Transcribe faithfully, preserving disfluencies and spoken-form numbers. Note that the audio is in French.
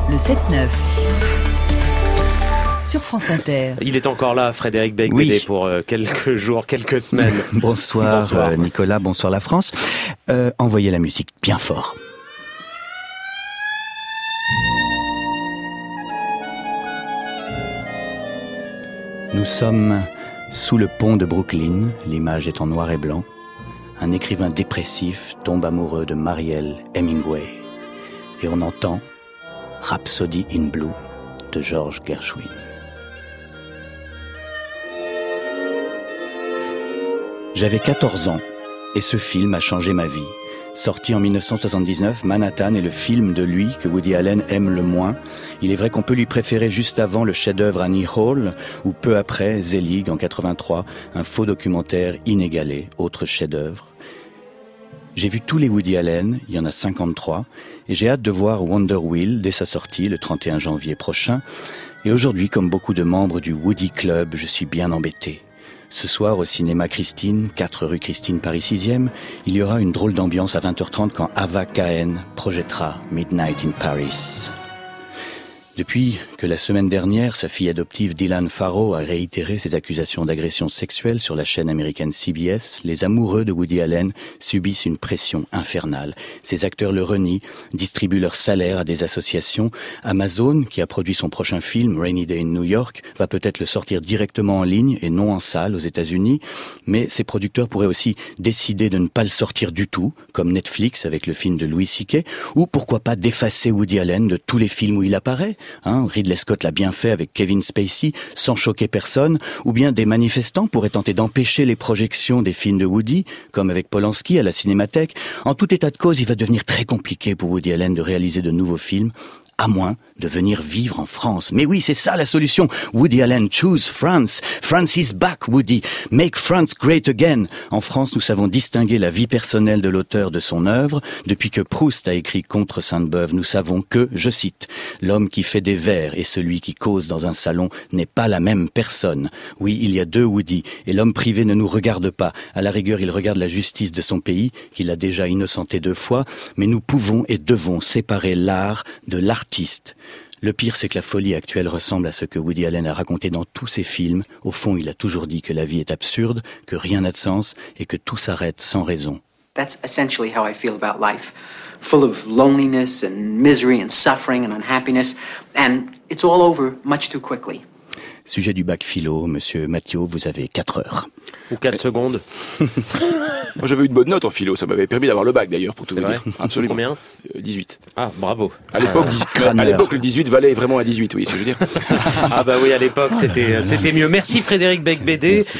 Le sept neuf. Sur France Inter. Il est encore là, Frédéric Beigbeder, oui. pour euh, quelques jours, quelques semaines. Bonsoir, bonsoir. Euh, Nicolas, bonsoir la France. Euh, envoyez la musique bien fort. Nous sommes sous le pont de Brooklyn, l'image est en noir et blanc. Un écrivain dépressif tombe amoureux de Mariel Hemingway. Et on entend Rhapsody in Blue de George Gershwin. J'avais quatorze ans et ce film a changé ma vie. Sorti en dix-neuf cent soixante-dix-neuf, Manhattan est le film de lui que Woody Allen aime le moins. Il est vrai qu'on peut lui préférer juste avant le chef-d'œuvre Annie Hall ou peu après Zelig en quatre-vingt-trois, un faux documentaire inégalé, autre chef-d'œuvre. J'ai vu tous les Woody Allen, il y en a cinquante-trois, et j'ai hâte de voir Wonder Wheel dès sa sortie le trente et un janvier prochain. Et aujourd'hui, comme beaucoup de membres du Woody Club, je suis bien embêté. Ce soir, au cinéma Christine, quatre rue Christine, Paris sixième, il y aura une drôle d'ambiance à vingt heures trente quand Ava Cahen projettera Midnight in Paris. Depuis que la semaine dernière, sa fille adoptive Dylan Farrow a réitéré ses accusations d'agression sexuelle sur la chaîne américaine C B S, les amoureux de Woody Allen subissent une pression infernale. Ces acteurs le renient, distribuent leur salaire à des associations. Amazon, qui a produit son prochain film, Rainy Day in New York, va peut-être le sortir directement en ligne et non en salle aux États-Unis. Mais ses producteurs pourraient aussi décider de ne pas le sortir du tout, comme Netflix avec le film de Louis C K, ou pourquoi pas d'effacer Woody Allen de tous les films où il apparaît. Hein, Ridley Scott l'a bien fait avec Kevin Spacey, sans choquer personne, ou bien des manifestants pourraient tenter d'empêcher les projections des films de Woody, comme avec Polanski à la Cinémathèque. En tout état de cause, il va devenir très compliqué pour Woody Allen de réaliser de nouveaux films, à moins de venir vivre en France. Mais oui, c'est ça la solution. Woody Allen, choose France. France is back, Woody. Make France great again. En France, nous savons distinguer la vie personnelle de l'auteur de son œuvre. Depuis que Proust a écrit Contre Sainte-Beuve, nous savons que, je cite, l'homme qui fait des vers et celui qui cause dans un salon n'est pas la même personne. Oui, il y a deux Woody, et l'homme privé ne nous regarde pas. À la rigueur, il regarde la justice de son pays, qu'il a déjà innocenté deux fois, mais nous pouvons et devons séparer l'art de l'artiste. Le pire, c'est que la folie actuelle ressemble à ce que Woody Allen a raconté dans tous ses films. Au fond, il a toujours dit que la vie est absurde, que rien n'a de sens et que tout s'arrête sans raison. That's essentially how I feel about life. Full of loneliness and misery and suffering and unhappiness. And it's all over much too quickly. Sujet du bac philo, monsieur Mathieu, vous avez quatre heures. Ou quatre secondes. Moi, j'avais eu une bonne note en philo, ça m'avait permis d'avoir le bac d'ailleurs, pour tout C'est vous vrai dire. Absolument. Combien ? euh, dix-huit. Ah, bravo. À l'époque, Ah, dix- crâneur. à l'époque, le dix-huit valait vraiment un dix-huit, oui, c'est ce que je veux dire. Ah bah oui, à l'époque, c'était, c'était mieux. Merci Frédéric Beigbeder.